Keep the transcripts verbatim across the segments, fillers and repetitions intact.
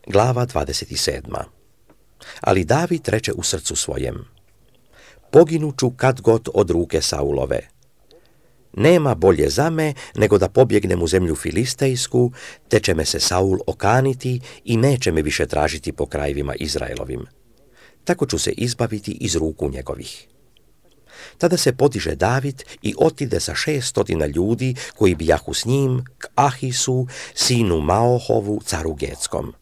Glava dvadeset sedam. Ali David reče u srcu svojem: poginuću kad god od ruke Saulove. Nema bolje za me nego da pobjegnem u zemlju filistejsku, te će me se Saul okaniti i neće me više tražiti po krajevima Izraelovim. Tako ću se izbaviti iz ruku njegovih. Tada se podiže David i otide sa šeststotina ljudi koji bijahu s njim k Ahisu, sinu Maohovu, caru Getskom.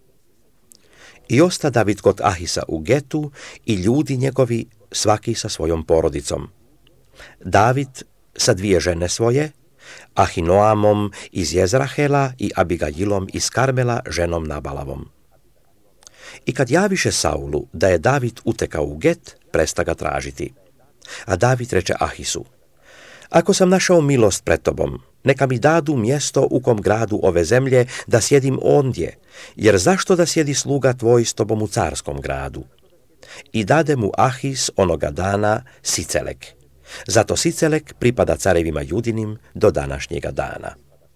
I osta David kod Ahisa u Getu i ljudi njegovi, svaki sa svojom porodicom. David sa dvije žene svoje, Ahinoamom iz Jezrahela i Abigajilom iz Karmela, ženom Nabalavom. I kad javiše Saulu da je David utekao u Get, presta ga tražiti. A David reče Ahisu: ako sam našao milost pred tobom, neka mi dadu mjesto u kom gradu ove zemlje da sjedim ondje, jer zašto da sjedi sluga tvoj s tobom u carskom gradu? I dade mu Ahis onoga dana Sicelek. Zato Sicelek pripada carevima Judinim do današnjega dana.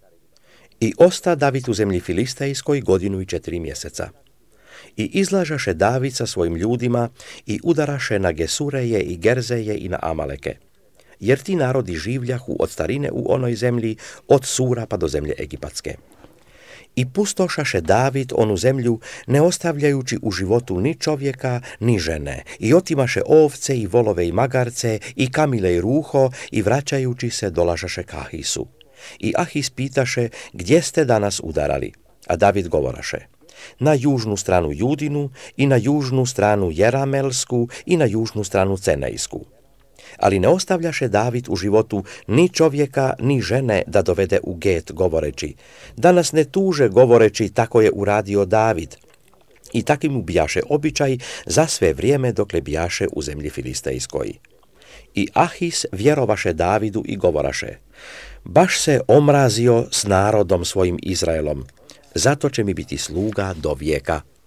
I osta David u zemlji filistejskoj godinu i četiri mjeseca. I izlažaše David sa svojim ljudima i udaraše na Gesureje i Gerzeje i na Amaleke, jer ti narodi življahu od starine u onoj zemlji, od Sura pa do zemlje Egipatske. I pustošaše David onu zemlju, ne ostavljajući u životu ni čovjeka, ni žene, i otimaše ovce i volove i magarce, i kamile i ruho, i vraćajući se dolažaše k Ahisu. I Ahis pitaše: gdje ste danas udarali? A David govoraše: na južnu stranu Judinu, i na južnu stranu Jeramelsku, i na južnu stranu Cenejsku. Ali ne ostavljaše David u životu ni čovjeka, ni žene da dovede u Get, govoreći: danas ne tuže, govoreći tako je uradio David. I taki mu bijaše običaj za sve vrijeme dokle bijaše u zemlji filistejskoj. I Ahis vjerovaše Davidu i govoraše: baš se omrazio s narodom svojim Izraelom, zato će mi biti sluga do vijeka.